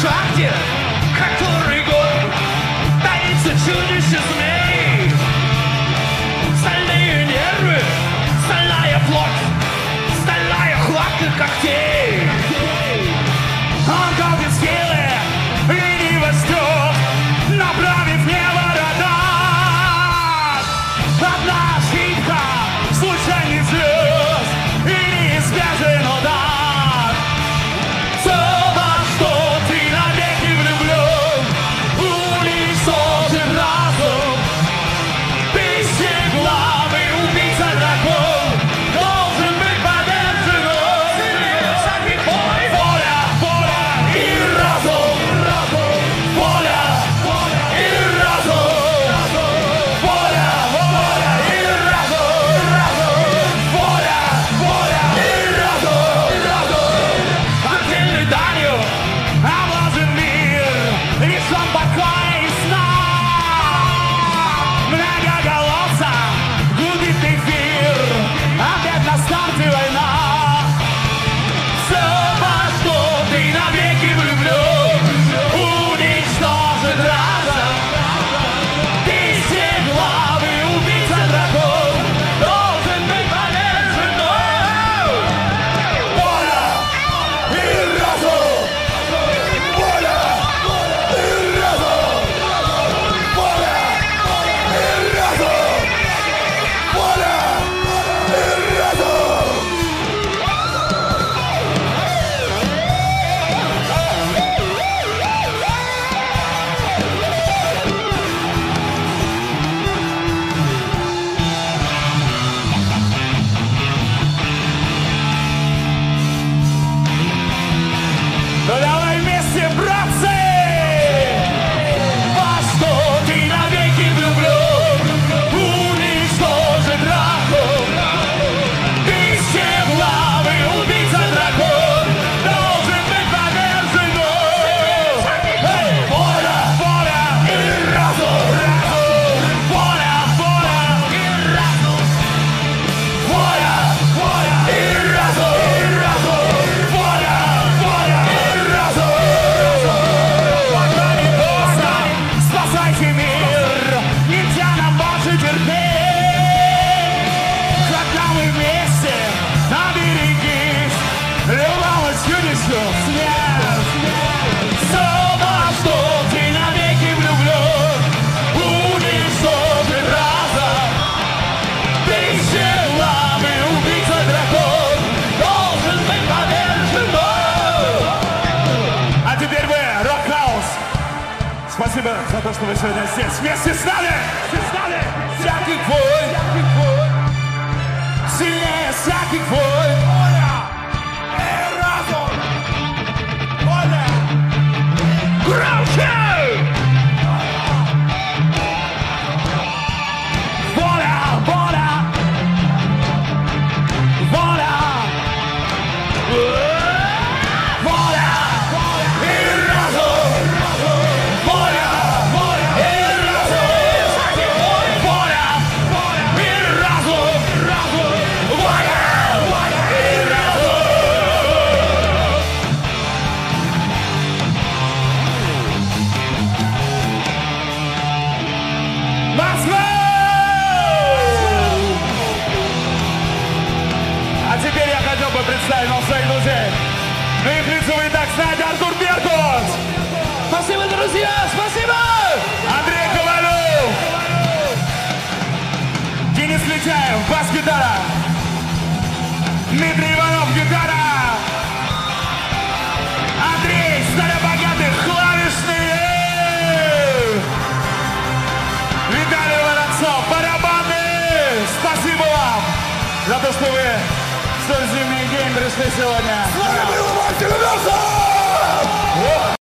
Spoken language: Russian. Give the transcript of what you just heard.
шахте, который год таится чудище змей. Стальные нервы, стальная плоть, стальная хватка когтей. Он копит силы и не восток, направив небо радар. Одна ошибка, случайный звезд и неизбежен удар. Все, во что ты навеки влюблен, уничтожен разум. Тысячеглавый убийца дракон должен быть повержен. Воля, воля и разум. Воля и разум. Воля, воля и разум. Воля, воля и разум. Отдельной данью облажен мир, лишен покоя и сна. Многоголосо губит эфир, опять на старте война. Все, во что ты навеки влюблен, уничтожен разом. Тысячеглавый убийца дракон должен быть повержен. Воля и разум. Воля и разум. Воля и разум. Воля и разум. Ну давай вместе, братцы! Во что ты навеки влюблен, уничтожен разум. Тысячеглавый убийца дракон должен быть повержен. Воля, воля и разум. Воля, воля и разум. Воля, воля и разум. Воля, воля и разум. Пока не поздно, спасайте мир, нельзя нам больше терпеть. Когда мы вместе, оберегись, любому чудищу смерть. Все, во что ты навеки влюблен, уничтожен разом. Тысячеглавый убийца дракон должен быть повержен. А теперь вы, Рок-хаус. Спасибо за то, что вы сегодня здесь вместе с нами. Всяких войн, сильнее всяких войн. Воля и разум. Воля. Громче! Воля, воля. Воля. Воля и разум. Воля и разум. Воля и разум. Воля и разум. Москва! А теперь я хотел бы представить вам своих друзей. Ну их лицо вы и так знаете. Артур Беркут. Спасибо, друзья, спасибо! Андрей Ковалев. Денис Летяев, бас-гитара. Дмитрий Иванов, гитара. Андрей Старобогатых, клавишные. Виталий Воронцов, барабаны. Спасибо вам за то, что вы в столь зимний день пришли сегодня.